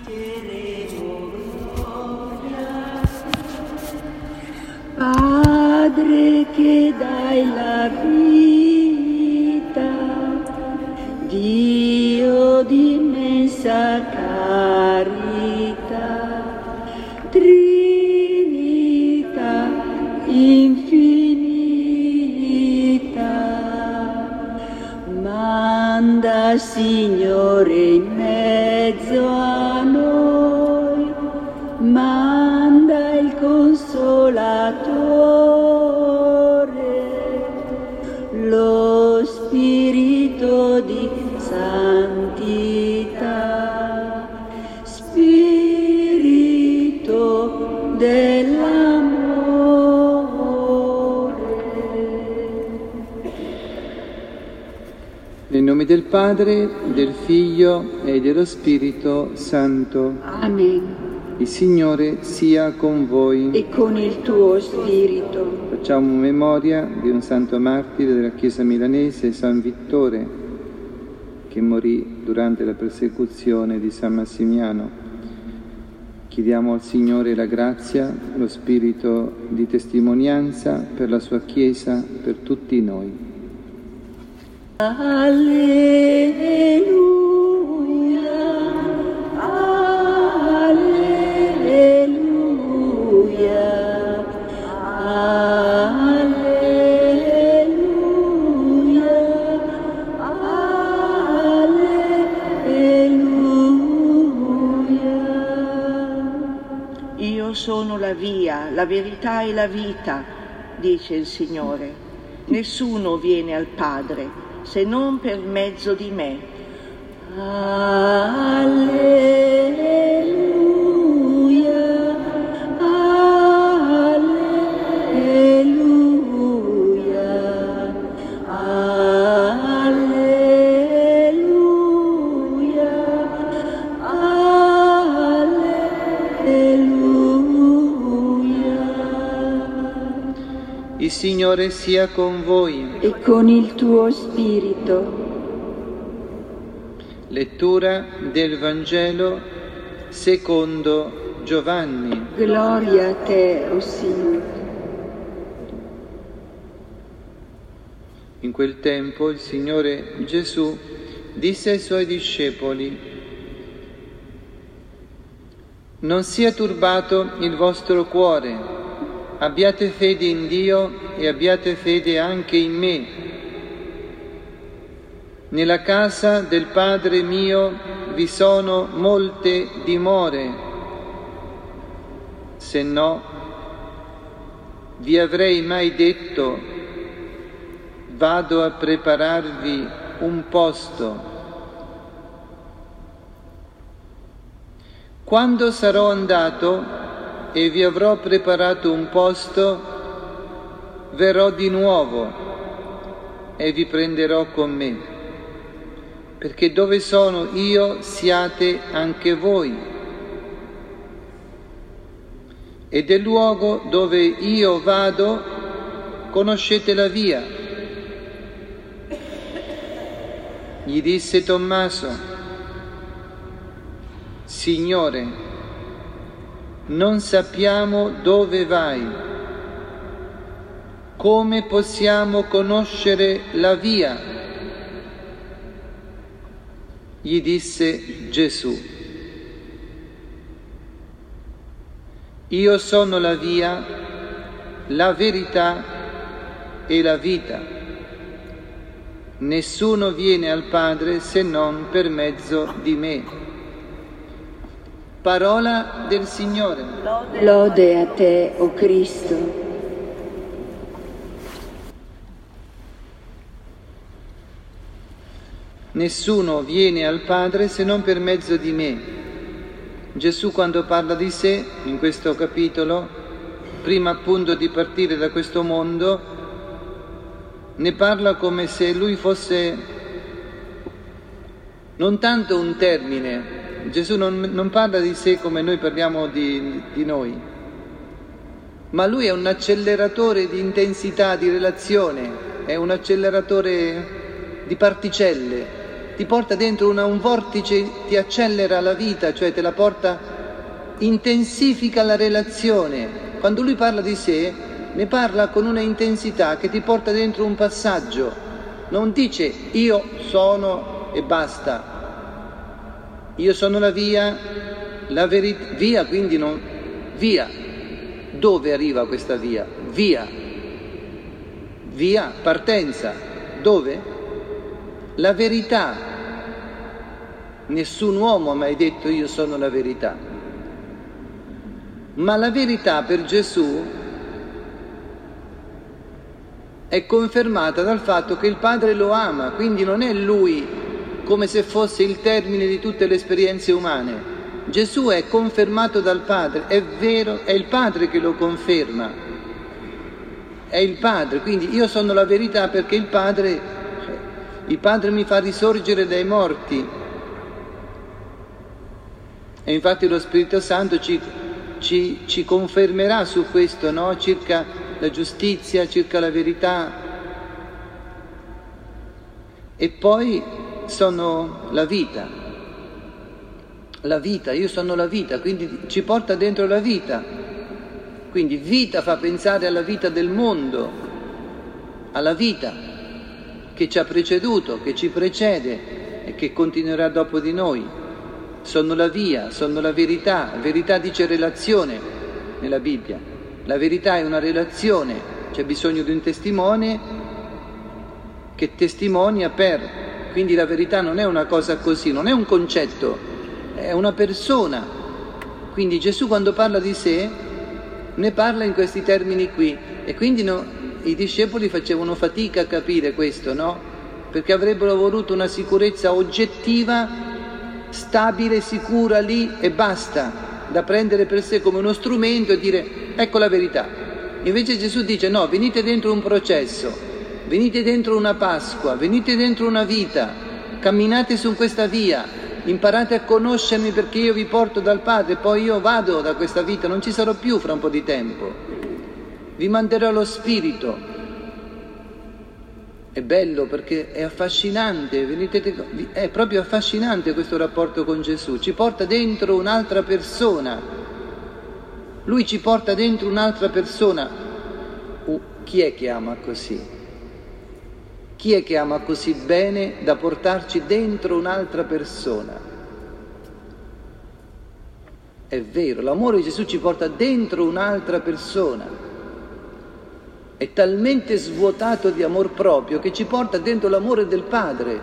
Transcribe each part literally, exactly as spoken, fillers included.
Padre che dai la vita, Dio di immensa carità, Trinità infinita, manda Signore in mezzo a noi, manda il Consolatore, lo Spirito di santità, Spirito dell'amore. Nel nome del Padre, del Figlio e dello Spirito Santo. Amen. Il Signore sia con voi. E con il tuo spirito. Facciamo memoria di un santo martire della Chiesa milanese, San Vittore, che morì durante la persecuzione di San Massimiano. Chiediamo al Signore la grazia, lo spirito di testimonianza per la sua Chiesa, per tutti noi. Alleluia. Io sono la via, la verità e la vita, dice il Signore. Nessuno viene al Padre se non per mezzo di me. Alleluia, alleluia, alleluia, alleluia. Il Signore sia con voi. E con il tuo spirito. Lettura del Vangelo secondo Giovanni. Gloria a te, o Signore. In quel tempo il Signore Gesù disse ai Suoi discepoli: non sia turbato il vostro cuore, abbiate fede in Dio e abbiate fede anche in me. Nella casa del Padre mio vi sono molte dimore, se no vi avrei mai detto: vado a prepararvi un posto. Quando sarò andato e vi avrò preparato un posto, verrò di nuovo e vi prenderò con me, perché dove sono io siate anche voi. E del luogo dove io vado conoscete la via. Gli disse Tommaso: Signore, non sappiamo dove vai. Come possiamo conoscere la via? Gli disse Gesù: io sono la via, la verità e la vita. Nessuno viene al Padre se non per mezzo di me. Parola del Signore. Lode a te, o Cristo. Nessuno viene al Padre se non per mezzo di me. Gesù, quando parla di sé in questo capitolo, prima appunto di partire da questo mondo, ne parla come se lui fosse non tanto un termine. Gesù non, non parla di sé come noi parliamo di, di noi, ma lui è un acceleratore di intensità, di relazione, è un acceleratore di particelle. ti porta dentro una, un vortice, ti accelera la vita, cioè te la porta, intensifica la relazione. Quando lui parla di sé, ne parla con una intensità che ti porta dentro un passaggio. Non dice io sono e basta. Io sono la via, la verità, via, quindi non, via. Dove arriva questa via? Via. Via, partenza. Dove? La verità. Nessun uomo ha mai detto io sono la verità. Ma la verità per Gesù è confermata dal fatto che il Padre lo ama, quindi non è lui come se fosse il termine di tutte le esperienze umane. Gesù è confermato dal Padre, è vero, è il Padre che lo conferma, è il Padre, quindi io sono la verità perché il Padre, il Padre mi fa risorgere dai morti. E infatti lo Spirito Santo ci, ci, ci confermerà su questo, no? Circa la giustizia, circa la verità. E poi sono la vita, la vita, io sono la vita, quindi ci porta dentro la vita. Quindi vita fa pensare alla vita del mondo, alla vita che ci ha preceduto, che ci precede e che continuerà dopo di noi. Sono la via, sono la verità. Verità dice relazione nella Bibbia. La verità è una relazione, c'è bisogno di un testimone che testimonia per. Quindi la verità non è una cosa così, non è un concetto, è una persona. Quindi Gesù quando parla di sé ne parla in questi termini qui e quindi no, i discepoli facevano fatica a capire questo, no? Perché avrebbero voluto una sicurezza oggettiva, stabile, sicura lì e basta, da prendere per sé come uno strumento e dire ecco la verità. Invece Gesù dice no, venite dentro un processo, venite dentro una Pasqua, venite dentro una vita, camminate su questa via, imparate a conoscermi perché io vi porto dal Padre, poi io vado da questa vita, non ci sarò più fra un po' di tempo, vi manderò lo Spirito. È bello perché è affascinante, venite, è proprio affascinante questo rapporto con Gesù, ci porta dentro un'altra persona, lui ci porta dentro un'altra persona. Uh, chi è che ama così? Chi è che ama così bene da portarci dentro un'altra persona? È vero, l'amore di Gesù ci porta dentro un'altra persona. È talmente svuotato di amor proprio che ci porta dentro l'amore del Padre.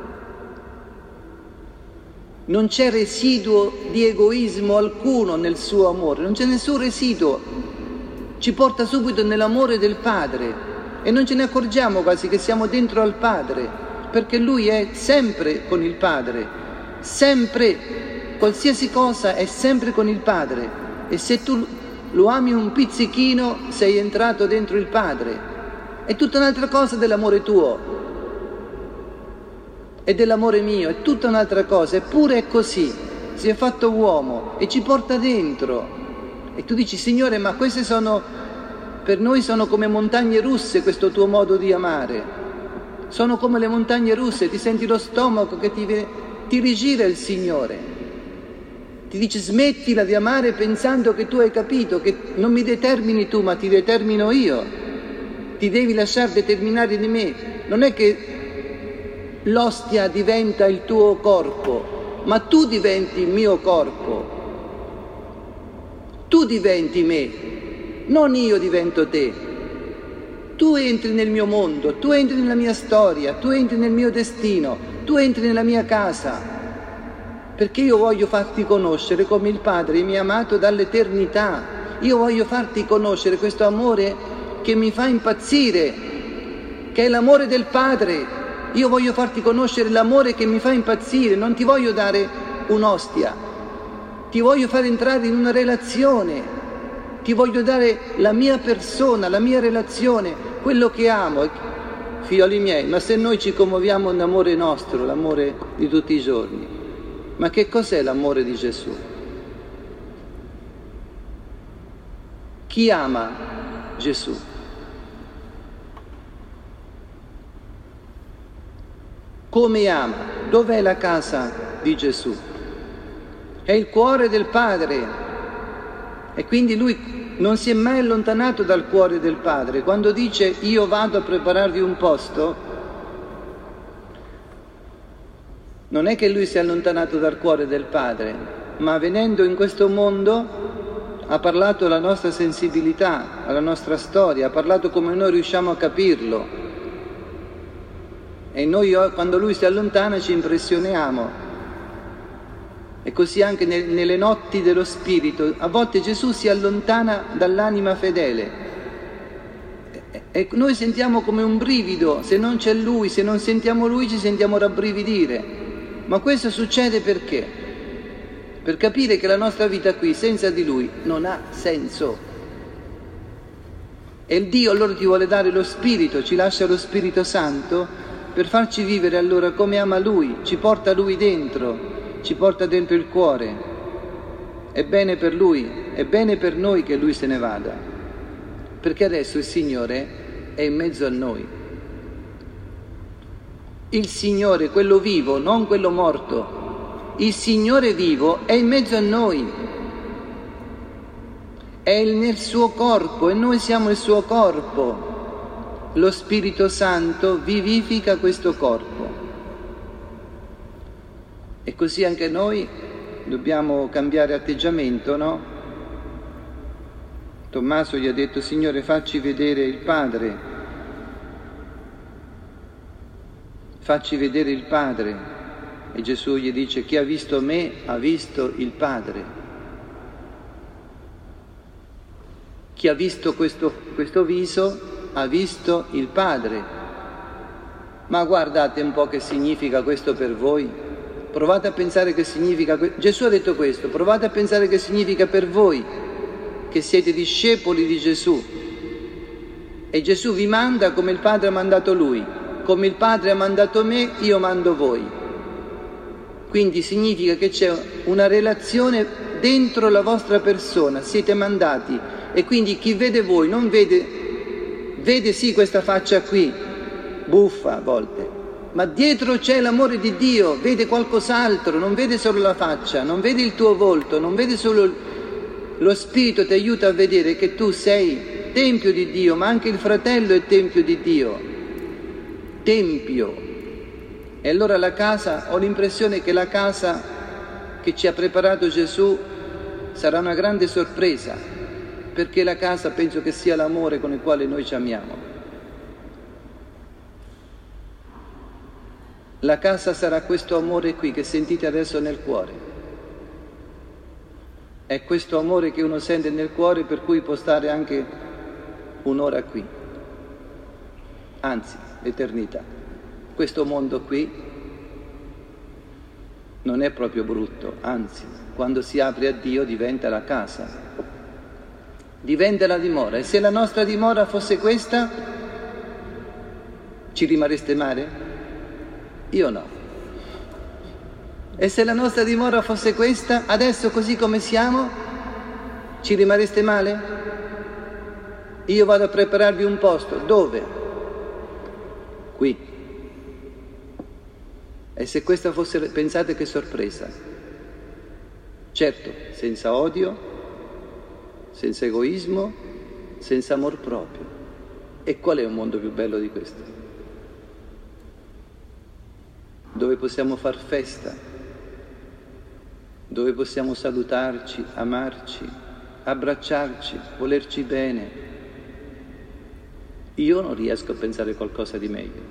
Non c'è residuo di egoismo alcuno nel suo amore, non c'è nessun residuo. Ci porta subito nell'amore del Padre e non ce ne accorgiamo quasi che siamo dentro al Padre, perché Lui è sempre con il Padre, sempre, qualsiasi cosa è sempre con il Padre. E se tu lo ami un pizzichino, sei entrato dentro il Padre. È tutta un'altra cosa dell'amore tuo e dell'amore mio, è tutta un'altra cosa, eppure è così, si è fatto uomo e ci porta dentro. E tu dici, Signore, ma queste sono, per noi sono come montagne russe questo tuo modo di amare, sono come le montagne russe, ti senti lo stomaco che ti, ti rigira il Signore. Ti dice smettila di amare pensando che tu hai capito, che non mi determini tu ma ti determino io, ti devi lasciare determinare di me. Non è che l'ostia diventa il tuo corpo, ma tu diventi il mio corpo, tu diventi me, non io divento te. Tu entri nel mio mondo, tu entri nella mia storia, tu entri nel mio destino, tu entri nella mia casa. Perché io voglio farti conoscere come il Padre mi ha amato dall'eternità. Io voglio farti conoscere questo amore che mi fa impazzire, che è l'amore del Padre. Io voglio farti conoscere l'amore che mi fa impazzire. Non ti voglio dare un'ostia, ti voglio far entrare in una relazione, ti voglio dare la mia persona, la mia relazione, quello che amo. Figlioli miei, ma se noi ci commuoviamo nell'amore nostro, l'amore di tutti i giorni, ma che cos'è l'amore di Gesù? Chi ama Gesù? Come ama? Dov'è la casa di Gesù? È il cuore del Padre. E quindi lui non si è mai allontanato dal cuore del Padre. Quando dice io vado a prepararvi un posto, non è che lui si è allontanato dal cuore del Padre, ma venendo in questo mondo ha parlato alla nostra sensibilità, alla nostra storia, ha parlato come noi riusciamo a capirlo. E noi quando lui si allontana ci impressioniamo. E così anche nelle notti dello Spirito, a volte Gesù si allontana dall'anima fedele. E noi sentiamo come un brivido, se non c'è Lui, se non sentiamo Lui ci sentiamo rabbrividire. Ma questo succede perché? Per capire che la nostra vita qui senza di Lui non ha senso. E il Dio allora ti vuole dare lo Spirito, ci lascia lo Spirito Santo per farci vivere allora come ama Lui, ci porta Lui dentro, ci porta dentro il cuore. È bene per Lui, è bene per noi che Lui se ne vada, perché adesso il Signore è in mezzo a noi. Il Signore, quello vivo, non quello morto, il Signore vivo è in mezzo a noi, è nel suo corpo e noi siamo il suo corpo. Lo Spirito Santo vivifica questo corpo. E così anche noi dobbiamo cambiare atteggiamento, no? Tommaso gli ha detto: Signore, facci vedere il Padre, facci vedere il Padre. E Gesù gli dice: chi ha visto me ha visto il Padre. Chi ha visto questo, questo viso ha visto il Padre. Ma guardate un po' che significa questo per voi. Provate a pensare che significa... Gesù ha detto questo, provate a pensare che significa per voi, che siete discepoli di Gesù. E Gesù vi manda come il Padre ha mandato Lui. Come il Padre ha mandato me, io mando voi. Quindi significa che c'è una relazione dentro la vostra persona, siete mandati, e quindi chi vede voi non vede, vede sì questa faccia qui, buffa a volte, ma dietro c'è l'amore di Dio, vede qualcos'altro, non vede solo la faccia, non vede il tuo volto, non vede solo lo Spirito, ti aiuta a vedere che tu sei tempio di Dio, ma anche il fratello è tempio di Dio, tempio. E allora la casa, ho l'impressione che la casa che ci ha preparato Gesù sarà una grande sorpresa, perché la casa penso che sia l'amore con il quale noi ci amiamo. La casa sarà questo amore qui che sentite adesso nel cuore. È questo amore che uno sente nel cuore per cui può stare anche un'ora qui, anzi l'eternità. Questo mondo qui non è proprio brutto, anzi, quando si apre a Dio diventa la casa, diventa la dimora. E se la nostra dimora fosse questa, ci rimarreste male? Io no. E se la nostra dimora fosse questa, adesso così come siamo, ci rimarreste male? Io vado a prepararvi un posto. Dove? Qui. E se questa fosse, pensate che sorpresa. Certo, senza odio, senza egoismo, senza amor proprio. E qual è un mondo più bello di questo? Dove possiamo far festa, dove possiamo salutarci, amarci, abbracciarci, volerci bene. Io non riesco a pensare qualcosa di meglio.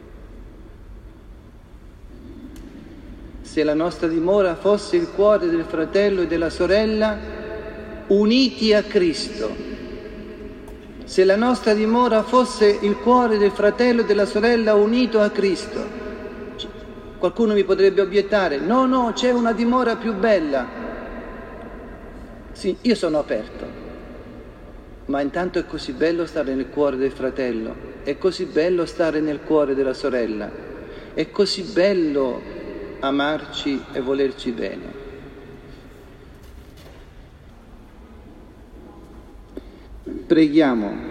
Se la nostra dimora fosse il cuore del fratello e della sorella uniti a Cristo, se la nostra dimora fosse il cuore del fratello e della sorella unito a Cristo, qualcuno mi potrebbe obiettare: no, no, c'è una dimora più bella. Sì, io sono aperto, ma intanto è così bello stare nel cuore del fratello, è così bello stare nel cuore della sorella, è così bello amarci e volerci bene. Preghiamo.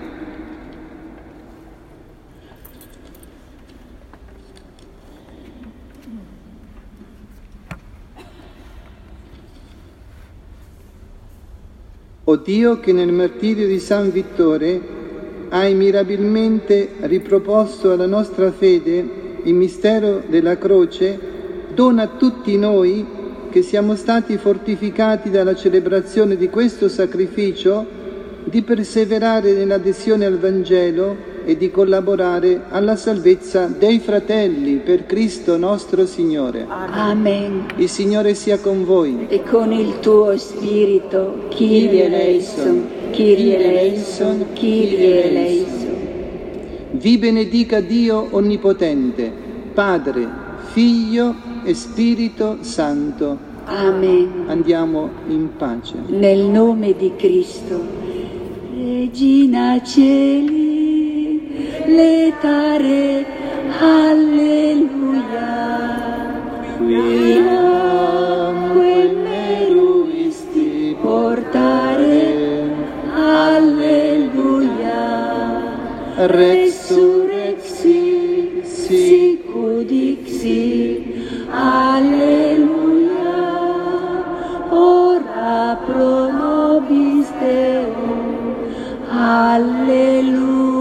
O Dio, che nel martirio di San Vittore hai mirabilmente riproposto alla nostra fede il mistero della croce, dona a tutti noi, che siamo stati fortificati dalla celebrazione di questo sacrificio, di perseverare nell'adesione al Vangelo e di collaborare alla salvezza dei fratelli, per Cristo nostro Signore. Amen. Il Signore sia con voi. E con il tuo spirito, Kyrie eleison, Kyrie eleison, Kyrie eleison. Vi benedica Dio Onnipotente, Padre, Figlio e Spirito Santo. Amen. Andiamo in pace. Nel nome di Cristo, Regina Celi, letare, alleluia. Quiamque meruisti portare, alleluia. Resurrexi, sic udixi, alleluia. Ora pro nobis Deum, alleluia.